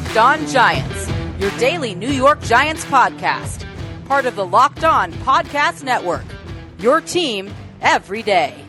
Locked On Giants, your daily New York Giants podcast. Part of the Locked On Podcast Network, your team every day.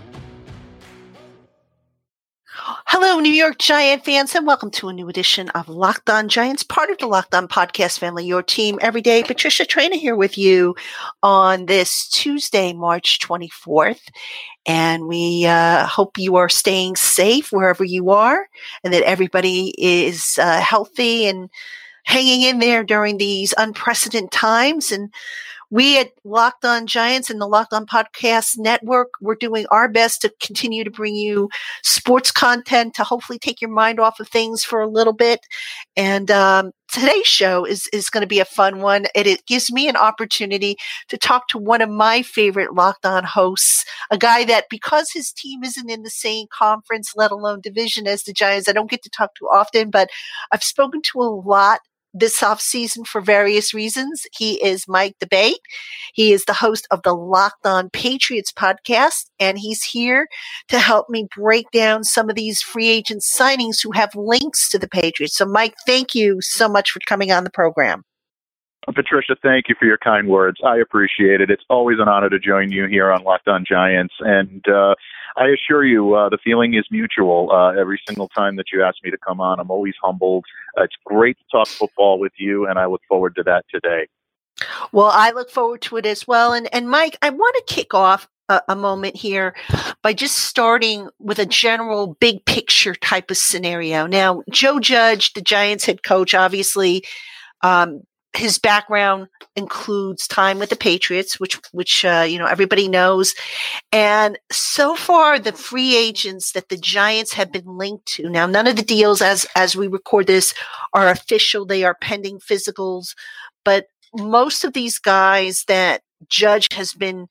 Hello, New York Giant fans, and welcome to a new edition of Locked On Giants, part of the Locked On Podcast family, your team every day. Patricia Traina here with you on this Tuesday, March 24th. And we hope you are staying safe wherever you are and that everybody is healthy and hanging in there during these unprecedented times. And we at Locked On Giants and the Locked On Podcast Network, we're doing our best to continue to bring you sports content to hopefully take your mind off of things for a little bit. And today's show is going to be a fun one. It gives me an opportunity to talk to one of my favorite Locked On hosts, a guy that because his team isn't in the same conference, let alone division as the Giants, I don't get to talk to often, but I've spoken to a lot this offseason for various reasons. He is Mike D'Abate. He is the host of the Locked On Patriots podcast, and he's here to help me break down some of these free agent signings who have links to the Patriots. So, Mike, thank you so much for coming on the program. Patricia, thank you for your kind words. I appreciate it. It's always an honor to join you here on Locked On Giants. And I assure you, the feeling is mutual every single time that you ask me to come on. I'm always humbled. It's great to talk football with you, and I look forward to that today. Well, I look forward to it as well. And Mike, I want to kick off a moment here by just starting with a general big picture type of scenario. Now, Joe Judge, the Giants head coach, obviously, his background includes time with the Patriots, which everybody knows. And so far, the free agents that the Giants have been linked to, now none of the deals as we record this are official. They are pending physicals. But most of these guys that Judge has been,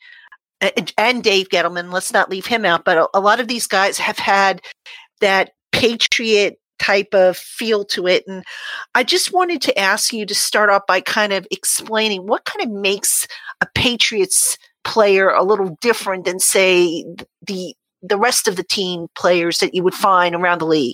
and Dave Gettleman, let's not leave him out, but a lot of these guys have had that Patriot type of feel to it. And I just wanted to ask you to start off by kind of explaining what kind of makes a Patriots player a little different than, say, the rest of the team players that you would find around the league.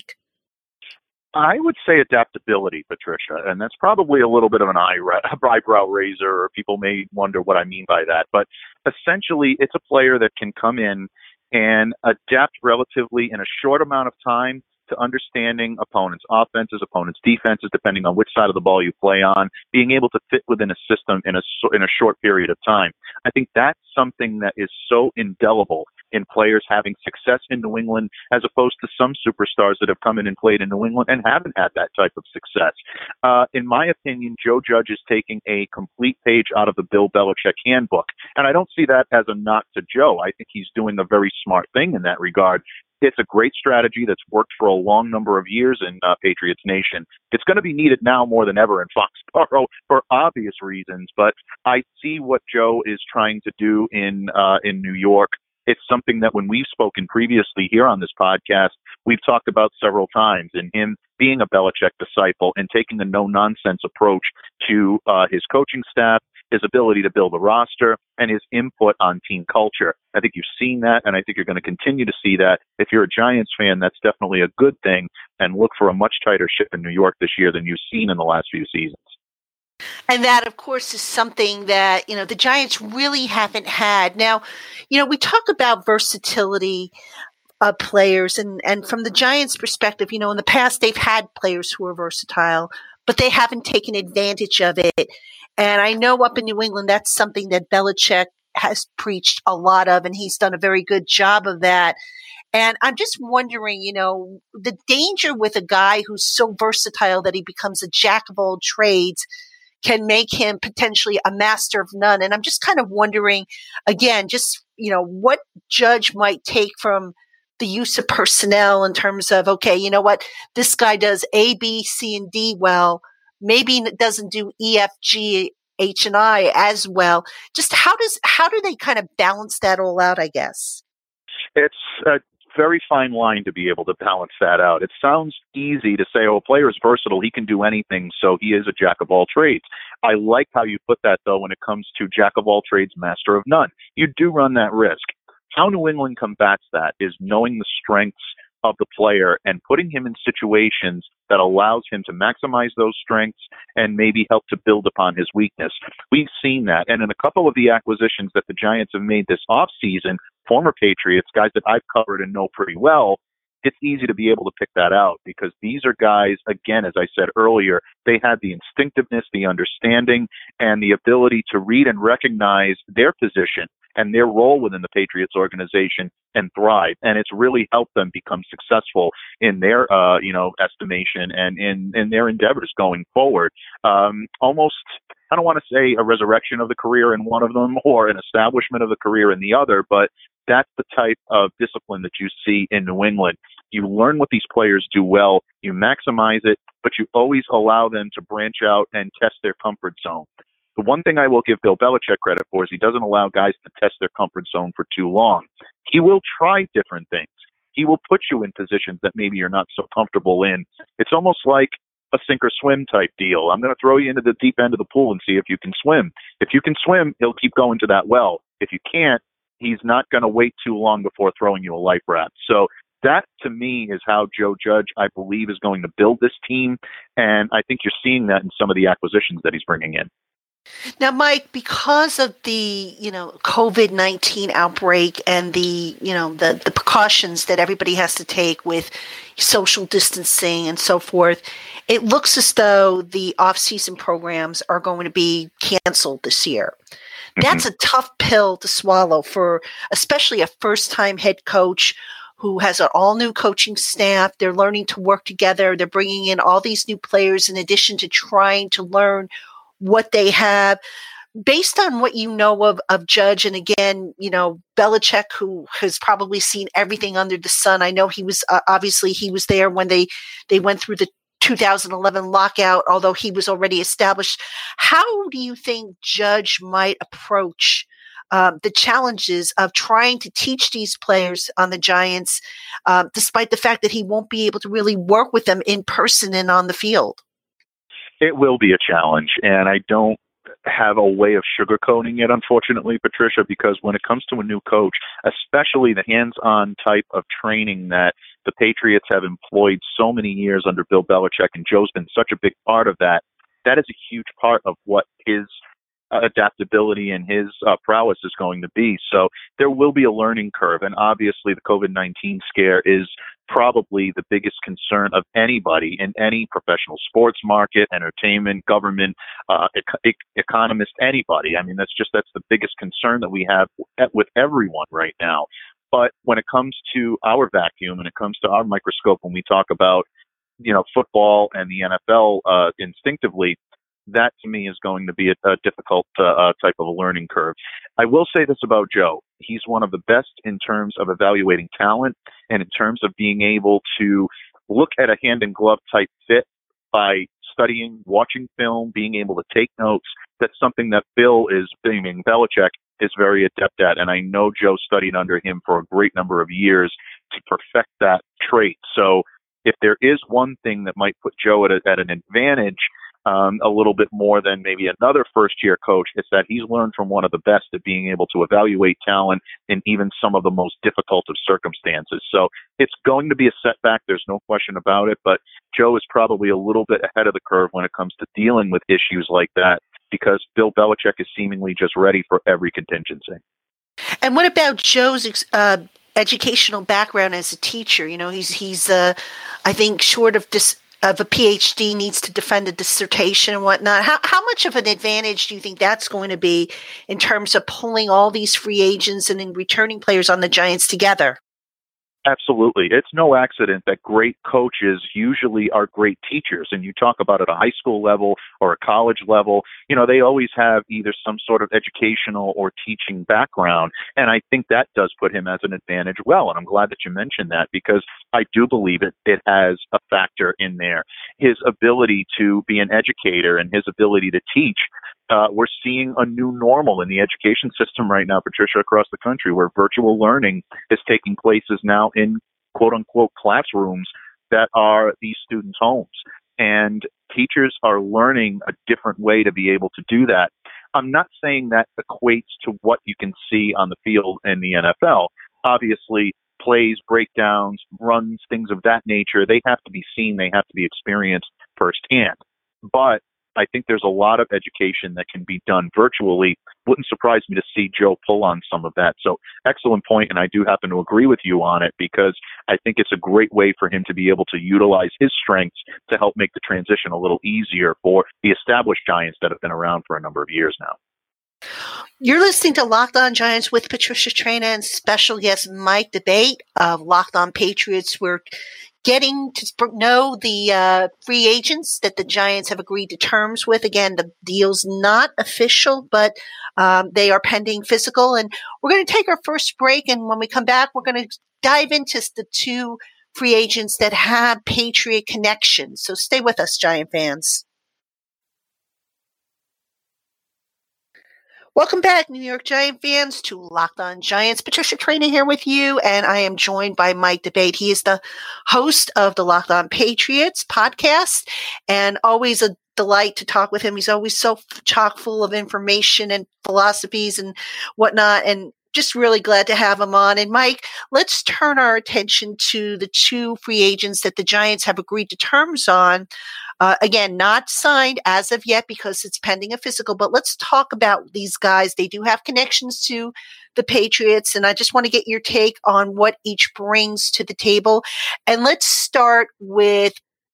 I would say adaptability, Patricia, and that's probably a little bit of an eyebrow raiser, or people may wonder what I mean by that. But essentially, it's a player that can come in and adapt relatively in a short amount of time to understanding opponents' offenses, opponents' defenses, depending on which side of the ball you play on, being able to fit within a system in a short period of time. I think that's something that is so indelible in players having success in New England, as opposed to some superstars that have come in and played in New England and haven't had that type of success. In my opinion, Joe Judge is taking a complete page out of the Bill Belichick handbook. And I don't see that as a knock to Joe. I think he's doing a very smart thing in that regard. It's a great strategy that's worked for a long number of years in Patriots Nation. It's going to be needed now more than ever in Foxborough for obvious reasons, but I see what Joe is trying to do in New York. It's something that when we've spoken previously here on this podcast, we've talked about several times, in him being a Belichick disciple and taking a no-nonsense approach to his coaching staff, his ability to build a roster, and his input on team culture. I think you've seen that, and I think you're going to continue to see that. If you're a Giants fan, that's definitely a good thing, and look for a much tighter ship in New York this year than you've seen in the last few seasons. And that, of course, is something that, the Giants really haven't had. Now, we talk about versatility of players, and from the Giants' perspective, in the past, they've had players who are versatile, but they haven't taken advantage of it. And I know up in New England, that's something that Belichick has preached a lot of, and he's done a very good job of that. And I'm just wondering, the danger with a guy who's so versatile that he becomes a jack of all trades can make him potentially a master of none. And I'm just kind of wondering, again, just, what Judge might take from the use of personnel in terms of, okay, you know what, this guy does A, B, C, and D well, maybe doesn't do E, F, G, H, and I as well. Just how do they kind of balance that all out, I guess? It's a very fine line to be able to balance that out. It sounds easy to say, oh, a player is versatile, he can do anything, so he is a jack of all trades. I like how you put that, though, when it comes to jack of all trades, master of none. You do run that risk. How New England combats that is knowing the strengths of the player and putting him in situations that allows him to maximize those strengths and maybe help to build upon his weakness. We've seen that. And in a couple of the acquisitions that the Giants have made this offseason, former Patriots, guys that I've covered and know pretty well, it's easy to be able to pick that out because these are guys, again, as I said earlier, they had the instinctiveness, the understanding, and the ability to read and recognize their position and their role within the Patriots organization and thrive. And it's really helped them become successful in their, estimation and in their endeavors going forward. Almost, I don't want to say a resurrection of the career in one of them or an establishment of the career in the other, but that's the type of discipline that you see in New England. You learn what these players do well, you maximize it, but you always allow them to branch out and test their comfort zone. The one thing I will give Bill Belichick credit for is he doesn't allow guys to test their comfort zone for too long. He will try different things. He will put you in positions that maybe you're not so comfortable in. It's almost like a sink or swim type deal. I'm going to throw you into the deep end of the pool and see if you can swim. If you can swim, he'll keep going to that well. If you can't, he's not going to wait too long before throwing you a life raft. So that, to me, is how Joe Judge, I believe, is going to build this team. And I think you're seeing that in some of the acquisitions that he's bringing in. Now, Mike, because of the, COVID-19 outbreak and the precautions that everybody has to take with social distancing and so forth, it looks as though the off-season programs are going to be canceled this year. That's a tough pill to swallow for especially a first-time head coach who has an all-new coaching staff. They're learning to work together. They're bringing in all these new players in addition to trying to learn what they have. Based on what you know of Judge, and again, Belichick, who has probably seen everything under the sun. I know he was obviously he was there when they went through the 2011 lockout, although he was already established. How do you think Judge might approach the challenges of trying to teach these players on the Giants, despite the fact that he won't be able to really work with them in person and on the field? It will be a challenge, and I don't have a way of sugarcoating it, unfortunately, Patricia, because when it comes to a new coach, especially the hands-on type of training that the Patriots have employed so many years under Bill Belichick, and Joe's been such a big part of that, that is a huge part of what his adaptability and his prowess is going to be. So there will be a learning curve, and obviously the COVID-19 scare is probably the biggest concern of anybody in any professional sports market, entertainment, government, economist, anybody. I mean, that's the biggest concern that we have with everyone right now. But when it comes to our vacuum and it comes to our microscope, when we talk about, football and the NFL instinctively, that to me is going to be a difficult type of a learning curve. I will say this about Joe. He's one of the best in terms of evaluating talent and in terms of being able to look at a hand in glove type fit by studying, watching film, being able to take notes. That's something that Belichick is very adept at. And I know Joe studied under him for a great number of years to perfect that trait. So if there is one thing that might put Joe at an advantage, a little bit more than maybe another first-year coach, is that he's learned from one of the best at being able to evaluate talent in even some of the most difficult of circumstances. So it's going to be a setback. There's no question about it. But Joe is probably a little bit ahead of the curve when it comes to dealing with issues like that because Bill Belichick is seemingly just ready for every contingency. And what about Joe's educational background as a teacher? He's I think short of a PhD, needs to defend a dissertation and whatnot. How much of an advantage do you think that's going to be in terms of pulling all these free agents and then returning players on the Giants together? Absolutely. It's no accident that great coaches usually are great teachers. And you talk about at a high school level or a college level, they always have either some sort of educational or teaching background. And I think that does put him as an advantage. Well, and I'm glad that you mentioned that because I do believe it has a factor in there. His ability to be an educator and his ability to teach. We're seeing a new normal in the education system right now, Patricia, across the country, where virtual learning is taking places now in quote-unquote classrooms that are these students' homes. And teachers are learning a different way to be able to do that. I'm not saying that equates to what you can see on the field in the NFL. Obviously, plays, breakdowns, runs, things of that nature. They have to be seen. They have to be experienced firsthand. But I think there's a lot of education that can be done virtually. Wouldn't surprise me to see Joe pull on some of that. So excellent point, and I do happen to agree with you on it because I think it's a great way for him to be able to utilize his strengths to help make the transition a little easier for the established Giants that have been around for a number of years now. You're listening to Locked On Giants with Patricia Traina and special guest Mike D'Abate of Locked On Patriots. We're getting to know the free agents that the Giants have agreed to terms with. Again, the deal's not official, but they are pending physical. And we're going to take our first break. And when we come back, we're going to dive into the two free agents that have Patriot connections. So stay with us, Giant fans. Welcome back, New York Giant fans, to Locked On Giants. Patricia Traina here with you, and I am joined by Mike D'Abate. He is the host of the Locked On Patriots podcast, and always a delight to talk with him. He's always so chock full of information and philosophies and whatnot, and just really glad to have him on. And Mike, let's turn our attention to the two free agents that the Giants have agreed to terms on. Again, not signed as of yet because it's pending a physical, but let's talk about these guys. They do have connections to the Patriots, and I just want to get your take on what each brings to the table. And let's start with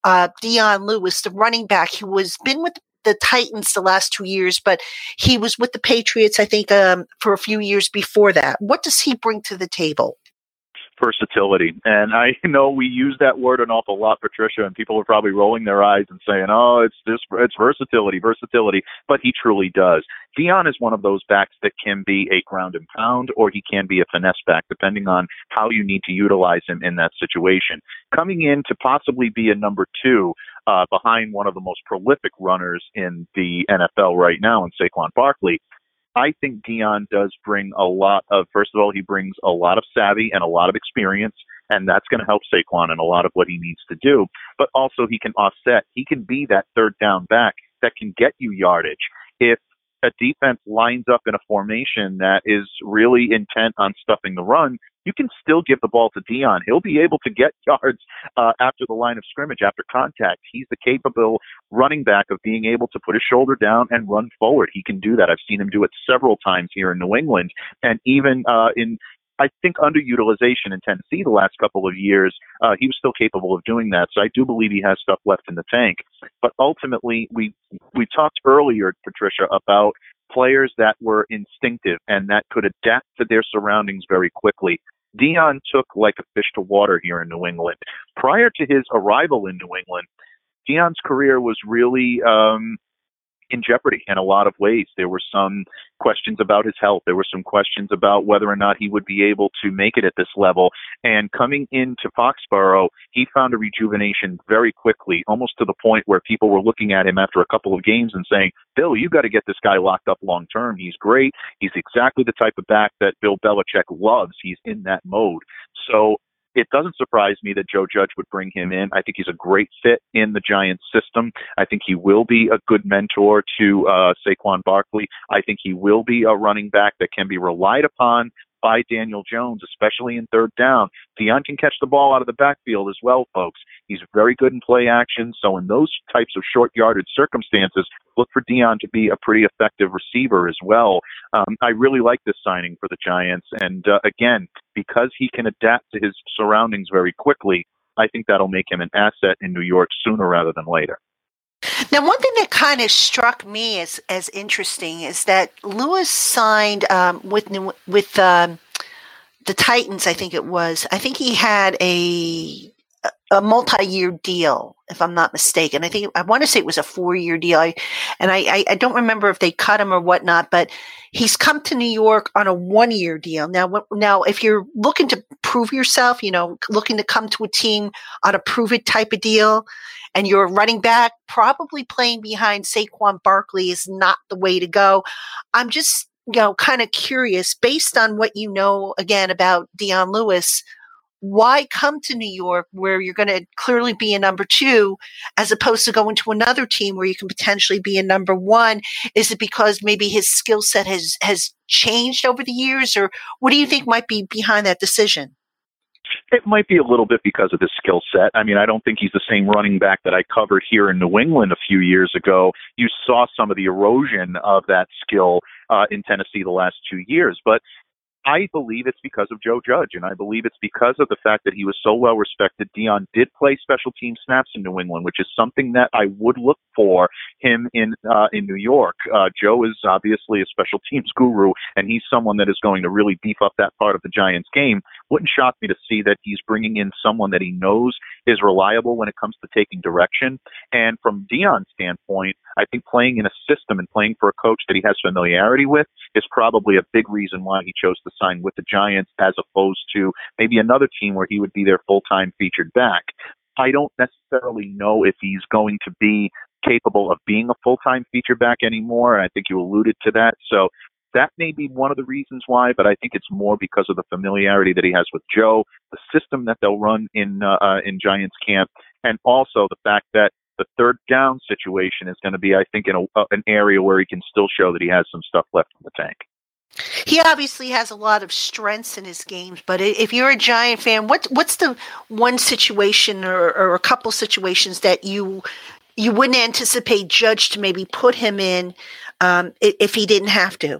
Dion Lewis, the running back. He was been with the Titans the last 2 years, but he was with the Patriots, I think, for a few years before that. What does he bring to the table? Versatility. And I know we use that word an awful lot, Patricia, and people are probably rolling their eyes and saying, oh, it's versatility. But he truly does. Dion is one of those backs that can be a ground and pound, or he can be a finesse back, depending on how you need to utilize him in that situation. Coming in to possibly be a number two behind one of the most prolific runners in the NFL right now in Saquon Barkley, I think Dion does bring a lot of, first of all, he brings a lot of savvy and a lot of experience, and that's going to help Saquon in a lot of what he needs to do. But also he can offset. He can be that third down back that can get you yardage. If a defense lines up in a formation that is really intent on stuffing the run, you can still give the ball to Dion. He'll be able to get yards after the line of scrimmage, after contact. He's the capable running back of being able to put his shoulder down and run forward. He can do that. I've seen him do it several times here in New England. And even in, I think, underutilization in Tennessee the last couple of years, he was still capable of doing that. So I do believe he has stuff left in the tank. But ultimately, we talked earlier, Patricia, about players that were instinctive and that could adapt to their surroundings very quickly. Dion took like a fish to water here in New England. Prior to his arrival in New England, Dion's career was really in jeopardy in a lot of ways. There were some questions about his health. There were some questions about whether or not he would be able to make it at this level. And coming into Foxborough, he found a rejuvenation very quickly, almost to the point where people were looking at him after a couple of games and saying, Bill, you got to get this guy locked up long term. He's great. He's exactly the type of back that Bill Belichick loves. He's in that mode. So it doesn't surprise me that Joe Judge would bring him in. I think he's a great fit in the Giants system. I think he will be a good mentor to Saquon Barkley. I think he will be a running back that can be relied upon by Daniel Jones, especially in third down. Dion can catch the ball out of the backfield as well, folks. He's very good in play action. So in those types of short yardage circumstances, look for Dion to be a pretty effective receiver as well. I really like this signing for the Giants. And again, because he can adapt to his surroundings very quickly, I think that'll make him an asset in New York sooner rather than later. Now, one thing that kind of struck me as interesting is that Lewis signed with the Titans. I think it was. I think he had a multi-year deal, if I'm not mistaken. I want to say it was a 4-year deal. I don't remember if they cut him or whatnot, but he's come to New York on a 1-year deal. Now, if you're looking to prove yourself, looking to come to a team on a prove it type of deal, and you're running back, probably playing behind Saquon Barkley is not the way to go. I'm just, kind of curious, based on what you know, again, about Dion Lewis, why come to New York where you're going to clearly be a number two as opposed to going to another team where you can potentially be a number one? Is it because maybe his skill set has changed over the years, or what do you think might be behind that decision? It might be a little bit because of his skill set. I mean, I don't think he's the same running back that I covered here in New England a few years ago. You saw some of the erosion of that skill in Tennessee the last 2 years. But I believe it's because of Joe Judge, and I believe it's because of the fact that he was so well respected. Deion did play special team snaps in New England, which is something that I would look for him in New York. Joe is obviously a special teams guru, and he's someone that is going to really beef up that part of the Giants game. Wouldn't shock me to see that he's bringing in someone that he knows is reliable when it comes to taking direction. And from Deion's standpoint, I think playing in a system and playing for a coach that he has familiarity with is probably a big reason why he chose to sign with the Giants as opposed to maybe another team where he would be their full-time featured back. I don't necessarily know if he's going to be capable of being a full-time feature back anymore. I think you alluded to that. So that may be one of the reasons why, but I think it's more because of the familiarity that he has with Joe, the system that they'll run in Giants camp, and also the fact that the third down situation is going to be, I think, in an area where he can still show that he has some stuff left in the tank. He obviously has a lot of strengths in his games, but if you're a Giant fan, what's the one situation or a couple situations that you wouldn't anticipate Judge to maybe put him in if he didn't have to?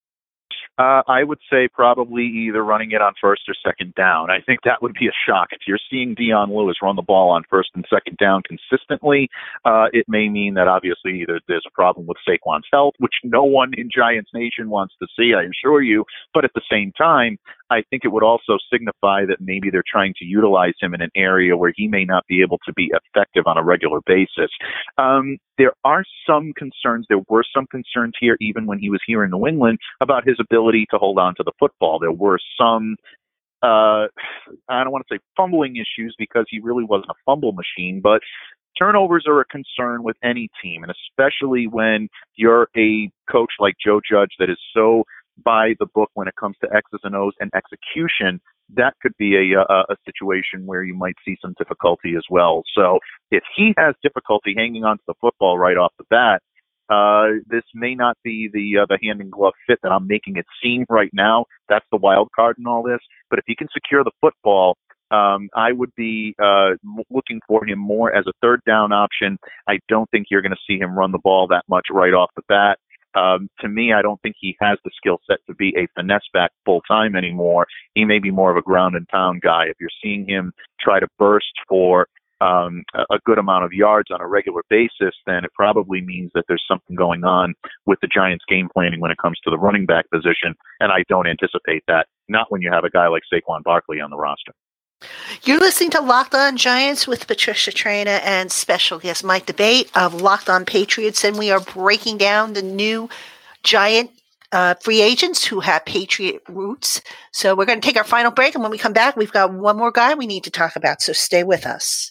I would say probably either running it on first or second down. I think that would be a shock. If you're seeing Dion Lewis run the ball on first and second down consistently, it may mean that obviously either there's a problem with Saquon's health, which no one in Giants Nation wants to see, I assure you. But at the same time, I think it would also signify that maybe they're trying to utilize him in an area where he may not be able to be effective on a regular basis. There are some concerns. There were some concerns here, even when he was here in New England, about his ability to hold on to the football. There were some, I don't want to say fumbling issues because he really wasn't a fumble machine, but turnovers are a concern with any team, and especially when you're a coach like Joe Judge that is so by the book when it comes to X's and O's and execution. That could be a situation where you might see some difficulty as well. So if he has difficulty hanging on to the football right off the bat, this may not be the hand in glove fit that I'm making it seem right now. That's the wild card in all this. But if he can secure the football, I would be looking for him more as a third down option. I don't think you're going to see him run the ball that much right off the bat. To me, I don't think he has the skill set to be a finesse back full time anymore. He may be more of a ground and pound guy. If you're seeing him try to burst for a good amount of yards on a regular basis, then it probably means that there's something going on with the Giants' game planning when it comes to the running back position. And I don't anticipate that, not when you have a guy like Saquon Barkley on the roster. You're listening to Locked On Giants with Patricia Traina and special guest Mike DeBate of Locked On Patriots, and we are breaking down the new Giant free agents who have Patriot roots. So we're going to take our final break, and when we come back, we've got one more guy we need to talk about, so stay with us.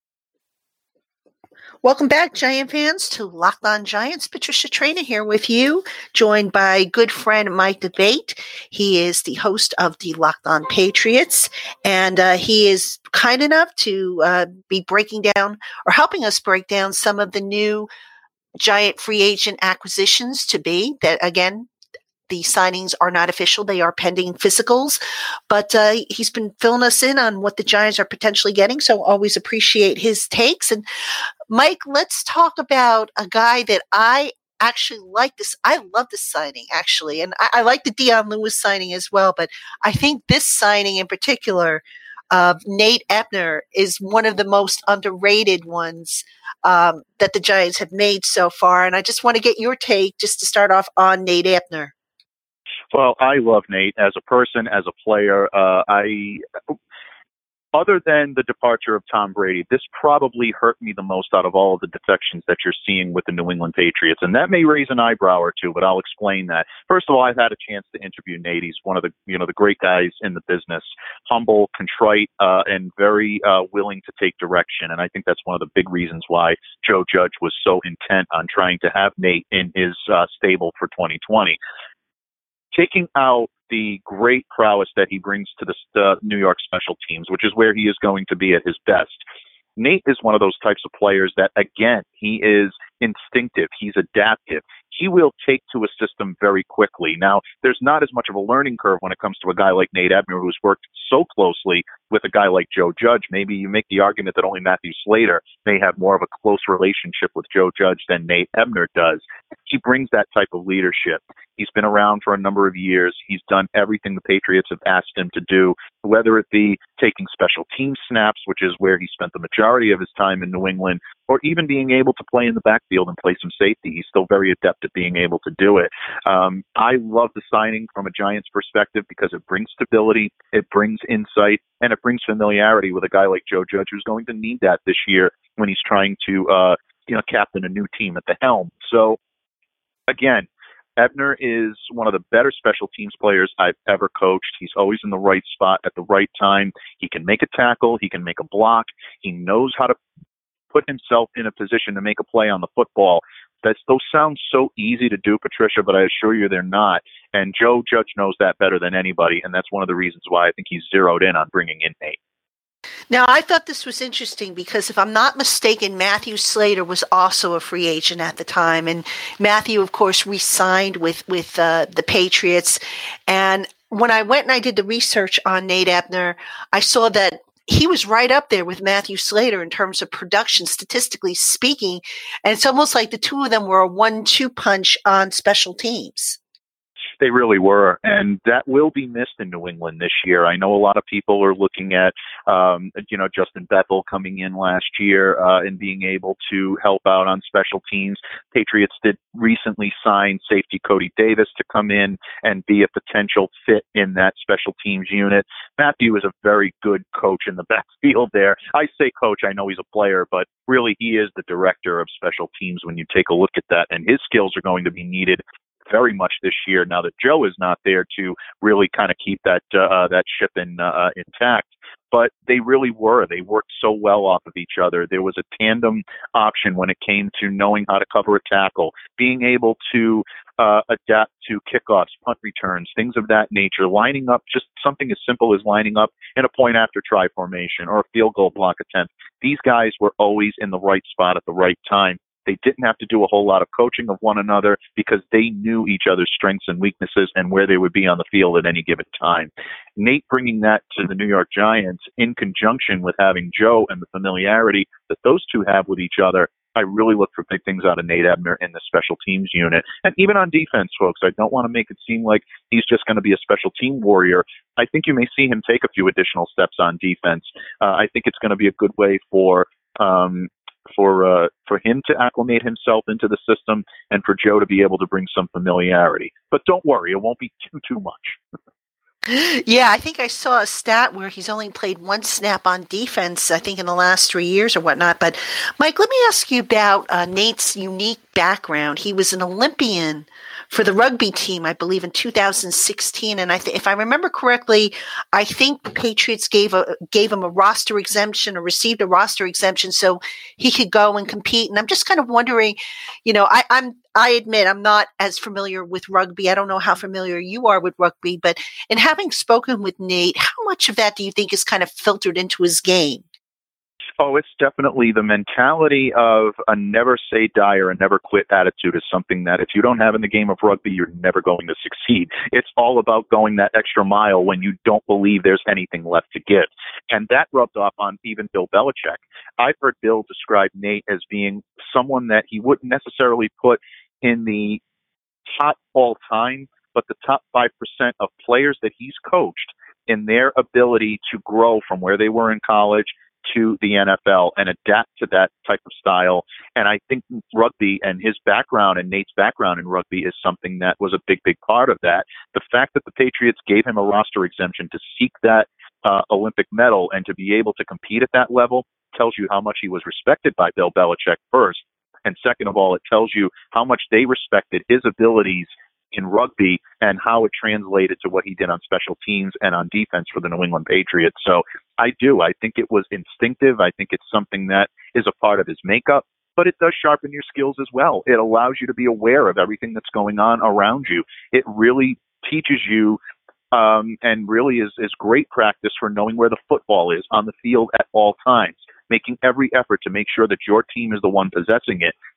Welcome back, Giant fans, to Locked On Giants. Patricia Traina here with you, joined by good friend Mike DeBate. He is the host of the Locked On Patriots, and he is kind enough to be breaking down or helping us break down some of the new Giant free agent acquisitions to be. That, again, the signings are not official. They are pending physicals, but he's been filling us in on what the Giants are potentially getting, so always appreciate his takes. And Mike, let's talk about a guy that I actually like this. I love this signing, actually, and I like the Dion Lewis signing as well, but I think this signing in particular of Nate Ebner is one of the most underrated ones that the Giants have made so far, and I just want to get your take just to start off on Nate Ebner. Well, I love Nate as a person, as a player. Other than the departure of Tom Brady, this probably hurt me the most out of all of the defections that you're seeing with the New England Patriots. And that may raise an eyebrow or two, but I'll explain that. First of all, I've had a chance to interview Nate. He's one of the, the great guys in the business, humble, contrite, and very willing to take direction. And I think that's one of the big reasons why Joe Judge was so intent on trying to have Nate in his stable for 2020. Taking out the great prowess that he brings to the New York special teams, which is where he is going to be at his best. Nate is one of those types of players that, again, he is instinctive. He's adaptive. he will take to a system very quickly. Now, there's not as much of a learning curve when it comes to a guy like Nate Ebner, who's worked so closely with a guy like Joe Judge. Maybe you make the argument that only Matthew Slater may have more of a close relationship with Joe Judge than Nate Ebner does. He brings that type of leadership. He's been around for a number of years. He's done everything the Patriots have asked him to do, whether it be taking special team snaps, which is where he spent the majority of his time in New England, or even being able to play in the backfield and play some safety. He's still very adept at being able to do it. I love the signing from a Giants perspective because it brings stability, it brings insight, and it brings familiarity with a guy like Joe Judge, who's going to need that this year when he's trying to captain a new team at the helm. So, again, Ebner is one of the better special teams players I've ever coached. He's always in the right spot at the right time. He can make a tackle. He can make a block. He knows how to put himself in a position to make a play on the football. Those sound so easy to do, Patricia, but I assure you they're not. And Joe Judge knows that better than anybody, and that's one of the reasons why I think he's zeroed in on bringing in Nate. Now, I thought this was interesting because if I'm not mistaken, Matthew Slater was also a free agent at the time. And Matthew, of course, re-signed with the Patriots. And when I went and I did the research on Nate Ebner, I saw that he was right up there with Matthew Slater in terms of production, statistically speaking. And it's almost like the two of them were a 1-2 punch on special teams. They really were, and that will be missed in New England this year. I know a lot of people are looking at, Justin Bethel coming in last year and being able to help out on special teams. Patriots did recently sign safety Cody Davis to come in and be a potential fit in that special teams unit. Matthew is a very good coach in the backfield there. I say coach, I know he's a player, but really he is the director of special teams when you take a look at that, and his skills are going to be needed very much this year now that Joe is not there to really kind of keep that ship intact. But they really were. They worked so well off of each other. There was a tandem option when it came to knowing how to cover a tackle, being able to adapt to kickoffs, punt returns, things of that nature, lining up just something as simple as lining up in a point after try formation or a field goal block attempt. These guys were always in the right spot at the right time. They didn't have to do a whole lot of coaching of one another because they knew each other's strengths and weaknesses and where they would be on the field at any given time. Nate bringing that to the New York Giants in conjunction with having Joe and the familiarity that those two have with each other, I really look for big things out of Nate Ebner in the special teams unit. And even on defense, folks, I don't want to make it seem like he's just going to be a special team warrior. I think you may see him take a few additional steps on defense. I think it's going to be a good way for him to acclimate himself into the system and for Joe to be able to bring some familiarity. But don't worry, it won't be too much. Yeah, I think I saw a stat where he's only played one snap on defense, I think in the last 3 years or whatnot. But Mike, let me ask you about Nate's unique background. He was an Olympian for the rugby team, I believe, in 2016. And if I remember correctly, I think the Patriots gave him a roster exemption or received a roster exemption so he could go and compete. And I'm just kind of wondering, I admit I'm not as familiar with rugby. I don't know how familiar you are with rugby, but in having spoken with Nate, how much of that do you think is kind of filtered into his game? Oh, it's definitely the mentality of a never say die or a never quit attitude is something that if you don't have in the game of rugby, you're never going to succeed. It's all about going that extra mile when you don't believe there's anything left to give. And that rubbed off on even Bill Belichick. I've heard Bill describe Nate as being someone that he wouldn't necessarily put in the top all time, but the top 5% of players that he's coached in their ability to grow from where they were in college to the NFL and adapt to that type of style. And I think rugby and his background and Nate's background in rugby is something that was a big, big part of that. The fact that the Patriots gave him a roster exemption to seek that Olympic medal and to be able to compete at that level tells you how much he was respected by Bill Belichick first. And second of all, it tells you how much they respected his abilities in rugby and how it translated to what he did on special teams and on defense for the New England Patriots. So I think it was instinctive. I think it's something that is a part of his makeup, but it does sharpen your skills as well. It allows you to be aware of everything that's going on around you. It really teaches you and really is great practice for knowing where the football is on the field at all times, making every effort to make sure that your team is the one possessing it,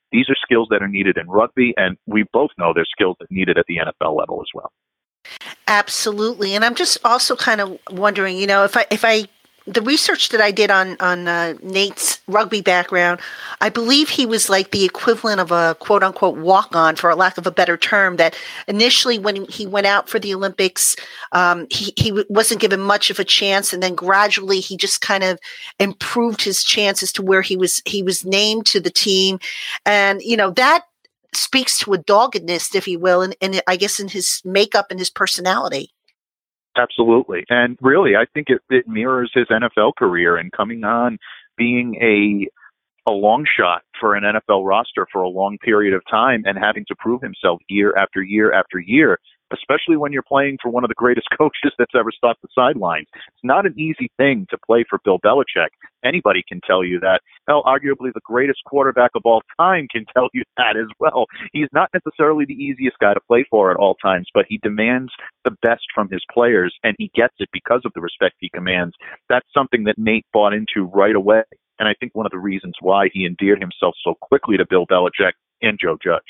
These are skills that are needed in rugby, and we both know there's skills that are needed at the NFL level as well. Absolutely. And I'm just also kind of wondering, if I the research that I did on Nate's rugby background, I believe he was like the equivalent of a quote unquote walk-on, for a lack of a better term, that initially when he went out for the Olympics, he wasn't given much of a chance. And then gradually he just kind of improved his chances to where he was named to the team. And, that speaks to a doggedness, if you will, and I guess in his makeup and his personality. Absolutely. And really, I think it mirrors his NFL career and coming on, being a long shot for an NFL roster for a long period of time and having to prove himself year after year after year, especially when you're playing for one of the greatest coaches that's ever stalked the sidelines. It's not an easy thing to play for Bill Belichick. Anybody can tell you that. Hell, arguably the greatest quarterback of all time can tell you that as well. He's not necessarily the easiest guy to play for at all times, but he demands the best from his players, and he gets it because of the respect he commands. That's something that Nate bought into right away, and I think one of the reasons why he endeared himself so quickly to Bill Belichick and Joe Judge.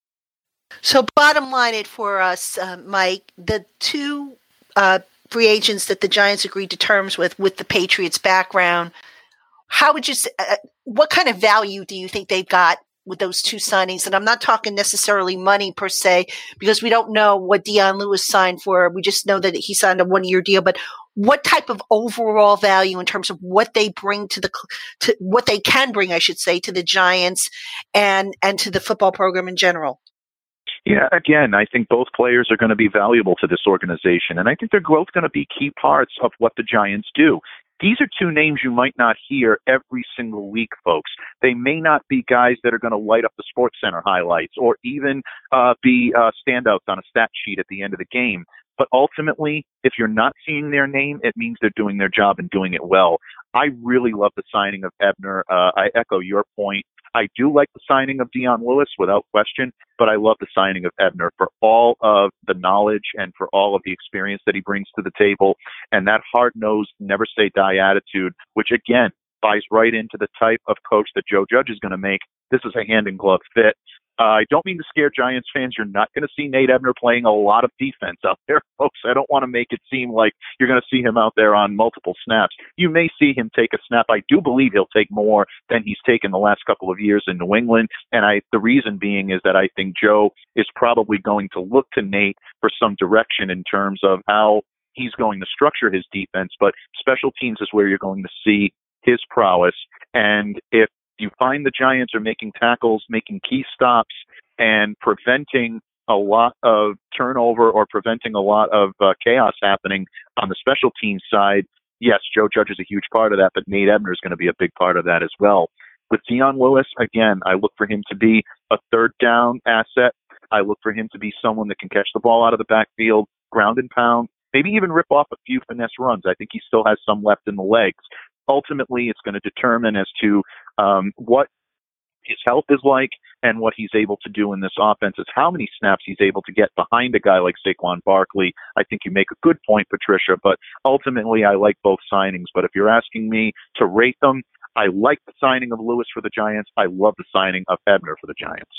So bottom line it for us, Mike, the two free agents that the Giants agreed to terms with the Patriots background, how would you say, what kind of value do you think they've got with those two signings? And I'm not talking necessarily money per se, because we don't know what Dion Lewis signed for. We just know that he signed a 1-year deal, but what type of overall value in terms of what they bring to what they can bring, I should say, to the Giants and to the football program in general? Yeah, again, I think both players are going to be valuable to this organization, and I think they're both going to be key parts of what the Giants do. These are two names you might not hear every single week, folks. They may not be guys that are going to light up the SportsCenter highlights or even be standouts on a stat sheet at the end of the game. But ultimately, if you're not seeing their name, it means they're doing their job and doing it well. I really love the signing of Ebner. I echo your point. I do like the signing of Dion Lewis without question, but I love the signing of Ebner for all of the knowledge and for all of the experience that he brings to the table, and that hard-nosed, never-say-die attitude, which, again, buys right into the type of coach that Joe Judge is going to make. This is a hand-in-glove fit. I don't mean to scare Giants fans. You're not going to see Nate Ebner playing a lot of defense out there, folks. I don't want to make it seem like you're going to see him out there on multiple snaps. You may see him take a snap. I do believe he'll take more than he's taken the last couple of years in New England. And the reason being is that I think Joe is probably going to look to Nate for some direction in terms of how he's going to structure his defense. But special teams is where you're going to see his prowess. And if you find the Giants are making tackles, making key stops, and preventing a lot of turnover or preventing a lot of chaos happening on the special teams side, yes, Joe Judge is a huge part of that, but Nate Ebner is going to be a big part of that as well. With Dion Lewis, again, I look for him to be a third down asset. I look for him to be someone that can catch the ball out of the backfield, ground and pound, maybe even rip off a few finesse runs. I think he still has some left in the legs. Ultimately, it's going to determine as to what his health is like and what he's able to do in this offense is how many snaps he's able to get behind a guy like Saquon Barkley. I think you make a good point, Patricia, but ultimately I like both signings. But if you're asking me to rate them, I like the signing of Lewis for the Giants. I love the signing of Ebner for the Giants.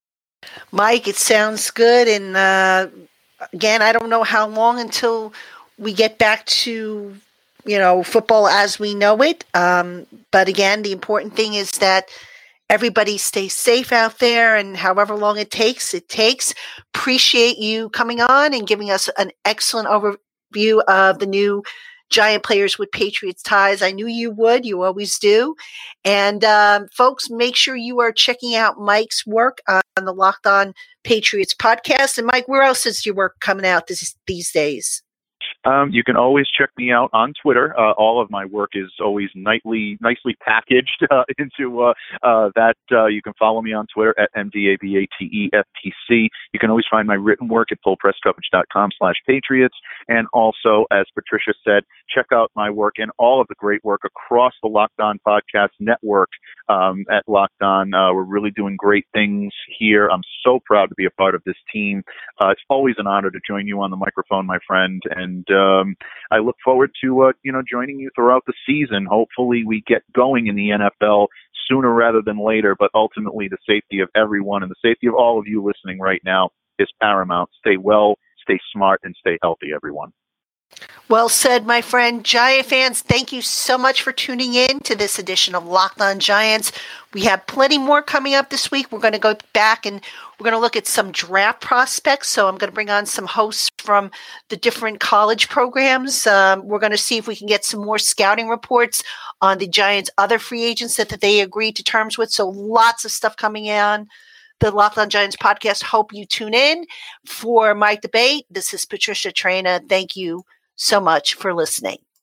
Mike, it sounds good. And again, I don't know how long until we get back to football as we know it. But again, the important thing is that everybody stays safe out there, and however long it takes. Appreciate you coming on and giving us an excellent overview of the new Giant players with Patriots ties. I knew you would. You always do. And folks, make sure you are checking out Mike's work on the Locked On Patriots podcast. And Mike, where else is your work coming out these days? You can always check me out on Twitter. All of my work is always nicely packaged into that. You can follow me on Twitter at MDABATEFTC. You can always find my written work at fullpresscoverage.com/Patriots. And also, as Patricia said, check out my work and all of the great work across the Locked On Podcast Network at Locked On. We're really doing great things here. I'm so proud to be a part of this team. It's always an honor to join you on the microphone, my friend. And I look forward to joining you throughout the season. Hopefully we get going in the NFL sooner rather than later, but ultimately the safety of everyone and the safety of all of you listening right now is paramount. Stay well, stay smart, and stay healthy, everyone. Well said, my friend. Giant fans, thank you so much for tuning in to this edition of Locked On Giants. We have plenty more coming up this week. We're going to go back and we're going to look at some draft prospects. So I'm going to bring on some hosts from the different college programs. We're going to see if we can get some more scouting reports on the Giants' other free agents that they agreed to terms with. So lots of stuff coming on the Locked On Giants podcast. Hope you tune in. For Mike Debate, this is Patricia Traina. Thank you so much for listening.